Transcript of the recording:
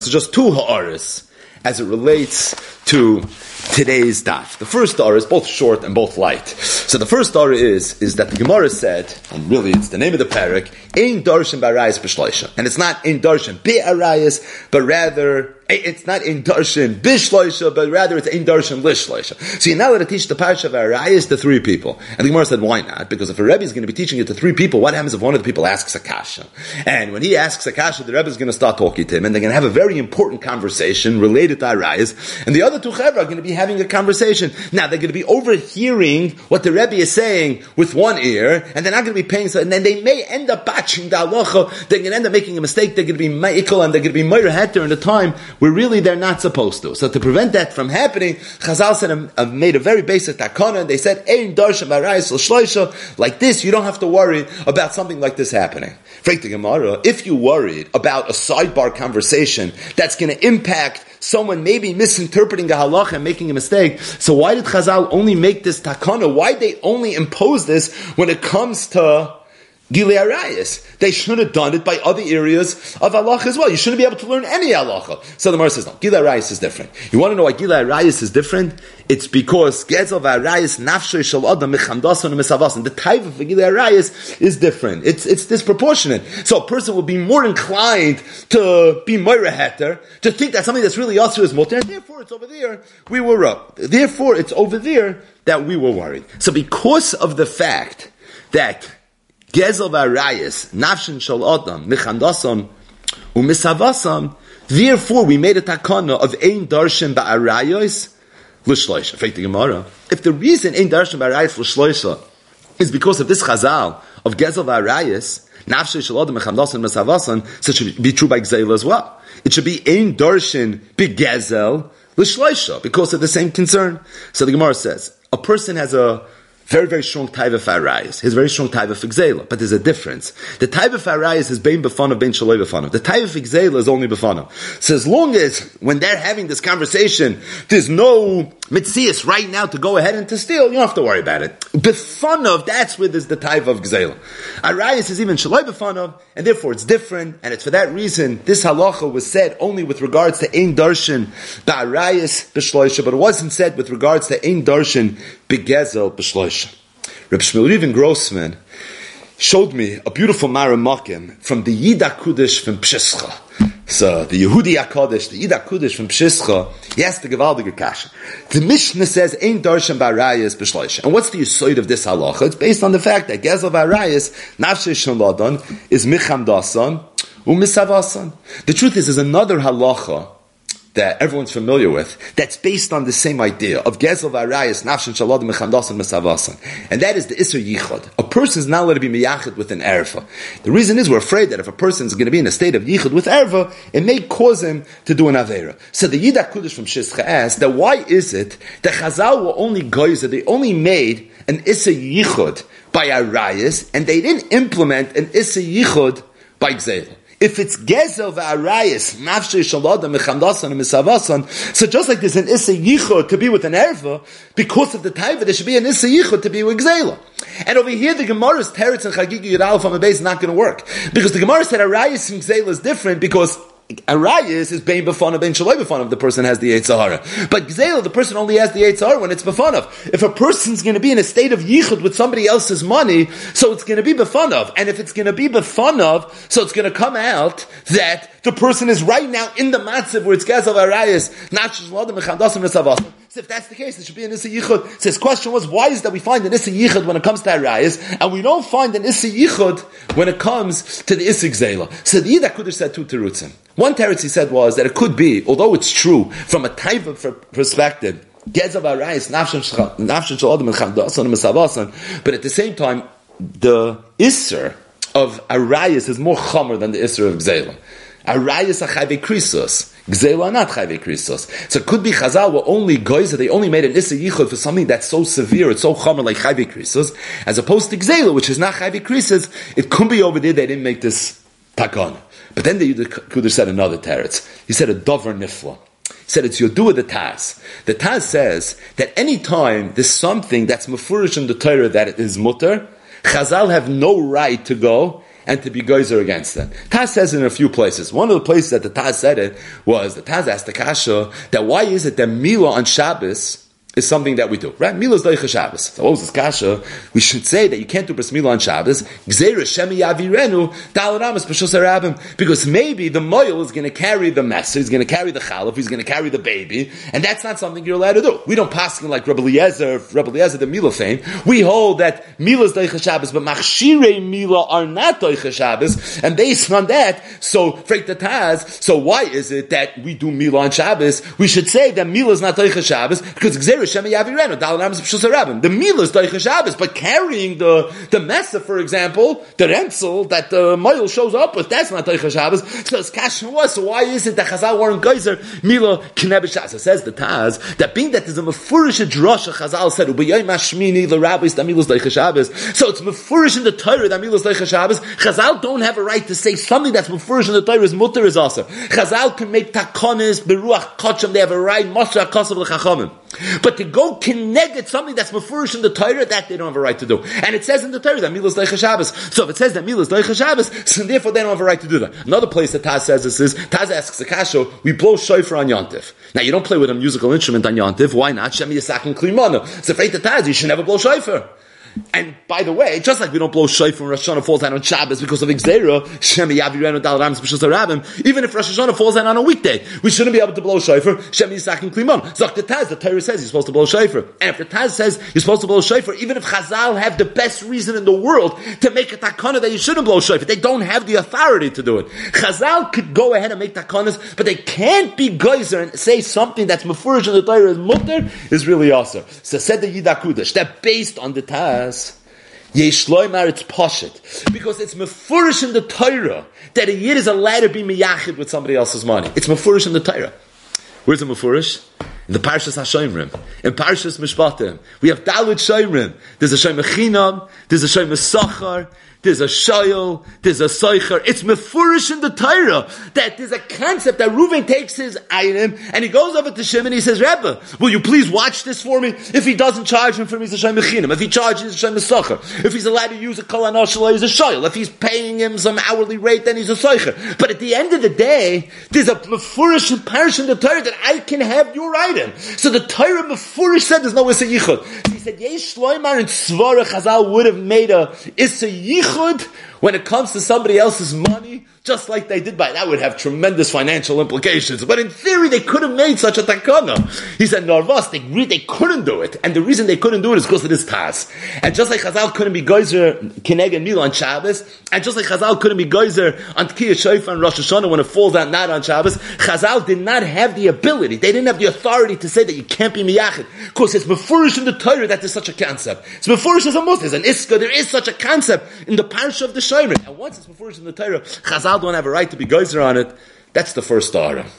So just two ha'aris as it relates to today's daf. The first da'ar is both short and both light. So the first da'ar is that the Gemara said, and really it's the name of the parak, Ein darshan b'arayis b'shloisha. And it's not Ein darshan b'arayis, but rather, it's not Ein darshan b'shloisha, but rather it's Ein darshan lishloisha. So you're not allowed to teach the parsha of arayis to three people. And the Gemara said, why not? Because if a Rebbe is going to be teaching it to three people, what happens if one of the people asks a kasha? And when he asks a kasha, the Rebbe is going to start talking to him, and they're going to have a very important conversation related to arayis, and the other two chevra are going to be having a conversation. Now, they're going to be overhearing what the Rebbe is saying with one ear, and they're not going to be paying, and then they may end up batching the halacha, they're going to end up making a mistake, they're going to be ma'ikal, and they're going to be moira heter in a time where really they're not supposed to. So to prevent that from happening, Chazal said, made a very basic takana, and they said, Ein darshan b'arayis l'shloisha, like this, you don't have to worry about something like this happening. Frek the Gemara, if you worried about a sidebar conversation that's going to impact someone maybe misinterpreting a halacha and making a mistake, so why did Chazal only make this takana? Why did they only impose this when it comes to Gilei Arayis? They should have done it by other areas of halacha as well. You shouldn't be able to learn any halacha. So the Gemara says, no, Gilei Arayis is different. You want to know why Gilei Arayis is different? It's because Gezel v'Arayis nafshoy shel adam mechamdason u'misavason. The type of Gilei Arayis is different. It's disproportionate. So a person will be more inclined to be moira heter, to think that something that's really also is mutter, and therefore it's over there we were therefore it's over there that we were worried. So because of the fact that Gezel v'Arayis nafshin shel adam mechamdason u'misavason, therefore we made a takana of ein darshan ba'arayos l'shloisha. Fake the Gemara. If the reason ein darshan ba'arayos l'shloisha is because of this chazal of Gezel v'Arayis nafshin shel adam mechamdason u'misavason, so it should be true by Gzeil as well. It should be ein darshan b'gezel l'shloisha because of the same concern. So the Gemara says a person has a very, very strong taiva for arayis. His very strong taiva for gzeila. But there's a difference. The taiva for arayis is bein b'fanav, bein shaloi b'fanav. The taiva for gzeila is only b'fanav. So as long as, when they're having this conversation, there's no mitzias right now to go ahead and to steal, you don't have to worry about it. B'fanav, that's where there's the taiva of gzeila. Arayis is even shaloi b'fanav, and therefore it's different, and it's for that reason, this halacha was said only with regards to ein darshan ba'arayis b'shloisha, but it wasn't said with regards to ein darshan b'gezel b'shloisha. Reb Shmuel Reuven Grossman showed me a beautiful Maramakim from the Yida Kudish from Pshischa. So the Yehudi HaKadosh, the Yida Kudish from Pshischa, he has the Gevaldige Kasha. The Mishnah says, Ein darshan b'arayis b'shloisha. And what's the yisoid of this halacha? It's based on the fact that Gezel v'arayis, nafshei shel ladan, is michamdasan, u'misavasan. The truth is, there's another halacha that everyone's familiar with, that's based on the same idea of Gezel v'arayis, nafshin shalad mechandasan mesavasan. And that is the Isser Yichud. A person is not allowed to be miyachid with an erva. The reason is we're afraid that if a person is going to be in a state of Yichud with erva, it may cause him to do an avera. So the Yida Kudish from Shishcha asked that why is it that Chazal were only goyzer, they only made an Isser Yichud by arayis, and they didn't implement an Isser Yichud by Gzeil. If it's Gezel v'arayis, nafshei shalada mechamdasan and misavasan, so just like there's an Issa Yichud to be with an erva, because of the taiva, there should be an Issa Yichud to be with Gzeila. And over here, the Gemara's teretz and Chagigi Yud Aleph on the base is not going to work. Because the Gemara said arayis and Gzeila is different because arayis is bein b'fanav, bein shaloi b'fanav, the person has the Yetzer Hara. But Gzeila, the person only has the Yetzer Hara when it's b'fanav. If a person's going to be in a state of yichud with somebody else's money, so it's going to be b'fanav. And if it's going to be b'fanav, so it's going to come out that the person is right now in the matzav where it's Gezel v'arayis, not shalom mechamdasim v'savasim. So if that's the case, there should be an Issa Yichud. So his question was, why is it that we find an Issa Yichud when it comes to arayis, and we don't find an Issa Yichud when it comes to the Issa Gzeila? So the Yida Kudish said two terutzim. One teretz he said was that it could be, although it's true from a type of perspective, Gezel v'arayis, nafshin shel adam mechamdasan mesavasan, but at the same time, the Isser of arayis is more chomer than the Isser of Gzeila. Arayis are chayvei krisos. Gzeila are not chayvei krisos. So it could be Chazal were only goyzer, they only made an Issa Yichud for something that's so severe, it's so chomer like chayvei krisos, as opposed to Gzeila, which is not chayvei krisos. It could be over there they didn't make this takana. But then the Yud Kudish said another teretz. He said a dover nifla. He said it's Yodua the Taz. The Taz says that any time there's something that's mefurish in the Torah that it is mutter, Chazal have no right to go and to be geyser against it. Taz says it in a few places. One of the places that the Taz said it was, the Taz asked the Kasha, that why is it that Milah on Shabbos is something that we do, right? Milah is Doicha Shabbos. So what was this Kasha? We should say that you can't do Bris Milah on Shabbos, Gzeira Shemi Yavirenu, Dalaramas B'Shus HaRabim, because maybe the Moil is going to carry the mess, he's going to carry the Chalaf, he's going to carry the baby, and that's not something you're allowed to do. We don't pass like Rabbi Eliezer, the Milah fame. We hold that Milah is Doicha Shabbos, but Machshirei Milah are not Doicha Shabbos, and based on that, so Freit the Taz, so why is it that we do Milah on Shabbos? We should say that Milah is not Doicha Shabbos, because Gzeira the Milah is Doicha Shabbos, but carrying the Mesa, for example, the Renzel that the Moil shows up with, that's not Doicha Shabbos. So it's Kashan was, so why is it that Chazal weren't Geyser Milah Knebe Shabbos? It says the Taz, that being that there's a Mefurish Drasha Chazal said, U'b'yoyim Hashmini, the rabbis, that Milah is Doicha Shabbos. So it's Mefurish in the Torah that Milah is Doicha Shabbos. Chazal don't have a right to say something that's Mefurish in the Torah is Mutter is also. Chazal can make Takonis, Beruach Kacham, they have a right, Moshe HaKosav L'Chachamim. But to go connect something that's mefurish in the Torah, that they don't have a right to do. And it says in the Torah that Milah is Doicha Shabbos. So if it says that Milah is Doicha Shabbos, so therefore they don't have a right to do that. Another place that Taz says this is, Taz asks the Kasha, we blow shofar on Yontif. Now you don't play with a musical instrument on Yontif, why not? Shem Yisak and Klimana. So for the Taz, you should never blow shofar. And by the way, just like we don't blow shofar when Rosh Hashanah falls out on Shabbos because of Gzeira, Shemi Yavirenu Dal Rams B'Shus HaRabim, even if Rosh Hashanah falls out on a weekday, we shouldn't be able to blow shofar, Shemi Yisak and Klimon. Zok the Taz, the Torah says you're supposed to blow shofar. And if the Taz says you're supposed to blow shofar, even if Chazal have the best reason in the world to make a takana that you shouldn't blow shofar, they don't have the authority to do it. Chazal could go ahead and make takanas, but they can't be geyser and say something that's mefurish in the Torah is mutter, is really awesome. So said the Yidakudash, that based on the Taz, Yeshloimar, it's poshit. Because it's mefurish in the Torah that a yid is allowed to be miyachid with somebody else's money. It's mefurish in the Torah. Where's the mefurish? In the Parshas HaShoimrim. In Parshas Mishpatim. We have Dalit Shoimrim. There's a Shoim Echinam. There's a Shoim Esachar. There's a Shoyel, there's a Soicher. It's mefurish in the Torah that there's a concept that Reuven takes his item and he goes over to Shimon and he says, Rebbe, will you please watch this for me? If he doesn't charge him for me, he's a Shem Mechinim. If he charges, he's a Shem Mesocher. If he's allowed to use a Kol HaNoshel, he's a Shoyel. If he's paying him some hourly rate, then he's a Soicher. But at the end of the day, there's a mefurish parish in the Torah that I can have your item. So the Torah mefurish said there's no Issa Yichud. So he said, Yesh Shloimar and Tzvara Chazal would have made a Issa Yichud when it comes to somebody else's money, just like they did by that would have tremendous financial implications. But in theory, they could have made such a takana. He said, Narvas, they couldn't do it. And the reason they couldn't do it is because of this Taz. And just like Chazal couldn't be geyser Kineg and Milah on Shabbos, and just like Chazal couldn't be geyser on Tkiyah Shofar and Rosh Hashanah when it falls out not on Shabbos, Chazal did not have the ability, they didn't have the authority to say that you can't be miyachid. Because it's mefurish in the Torah that there's such a concept. It's mefurish as a Muslim, there's an Iska, there is such a concept in the parsha of the Shomer. And once it's mefurish in the Torah, Chazal don't have a right to be geyser on it. That's the first Torah.